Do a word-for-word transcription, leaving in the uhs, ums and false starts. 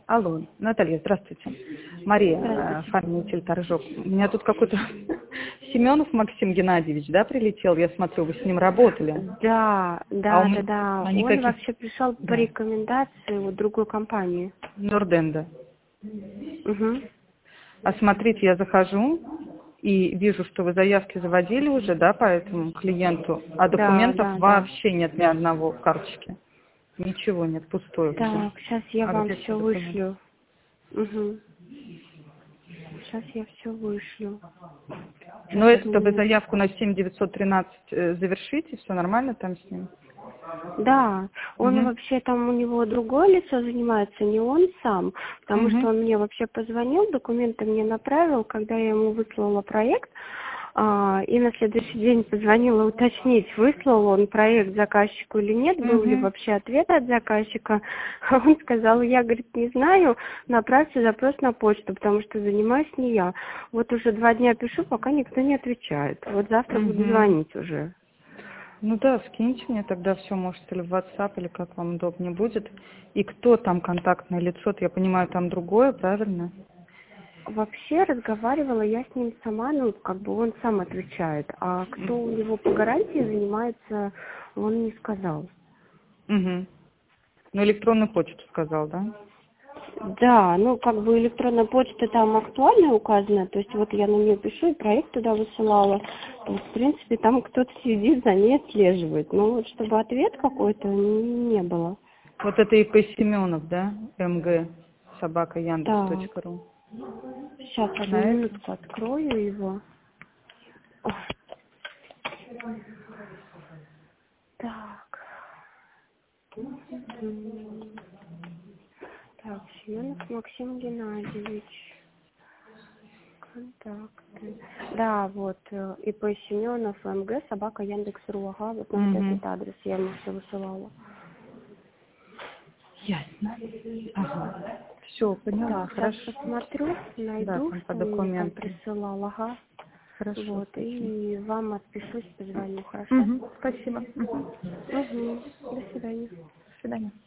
Алло, Наталья, здравствуйте. Мария, э, Здравствуйте. оформитель торжок. У меня тут какой-то Семенов Максим Геннадьевич, да, прилетел? Я смотрю, вы с ним работали. Да, А у да, да, меня да. а Он никаких... вообще пришел по Да, рекомендации вот другой компании. Норденда. Угу. А смотрите, я захожу и вижу, что вы заявки заводили уже, да, по этому клиенту, а Да, документов да, да. вообще нет ни одного в карточке. Ничего нет, пустое все. Так, сейчас я А вам где все все документы? вышлю. Угу. Сейчас я все вышлю. Сейчас Но это одну вы минуту. заявку на семь девятьсот тринадцать э, завершите, все нормально там с ним? Да, он Угу. вообще там у него другое лицо занимается, не он сам, потому что Угу. он мне вообще позвонил, документы мне направил, когда я ему выслала проект, а, и на следующий день позвонила уточнить, выслал он проект заказчику или нет, был ли Угу. вообще ответ от заказчика. А он сказал, я, говорит, не знаю, направьте запрос на почту, потому что занимаюсь не я. Вот уже два дня пишу, пока никто не отвечает. Вот завтра буду Угу. звонить уже. Ну да, скиньте мне тогда все, может, или в WhatsApp, или как вам удобнее будет. И кто там контактное лицо, я понимаю, там другое, правильно? Вообще разговаривала я с ним сама, ну, как бы он сам отвечает. А кто у него по гарантии занимается, он не сказал. Угу. Ну, электронную почту сказал, да? Да, ну, как бы электронная почта там актуальная указана, то есть вот я на нее пишу и проект туда высылала. Вот, в принципе, там кто-то сидит, за ней отслеживает. Но вот чтобы ответ какой-то не было. Вот это ИП Семенов, да? МГ, собака Яндекс Так, точка ру. сейчас одну На это? минутку открою его. Ой, так. М. Так, Семенов Максим Геннадьевич. Контакты. Да, вот, э, ИП Семенов, МГ, собака Яндекс.ру, ага, вот на вот Угу. этот адрес я ему все высылала. Ясно. Ага. Все, поняла, Так, сейчас хорошо. посмотрю, Да, найду, там по что он мне там документам. присылал, ага. Хорошо, Вот, спасибо. и вам отпишусь, позвоню, хорошо? Угу. Спасибо. Угу. Угу, до свидания. До свидания.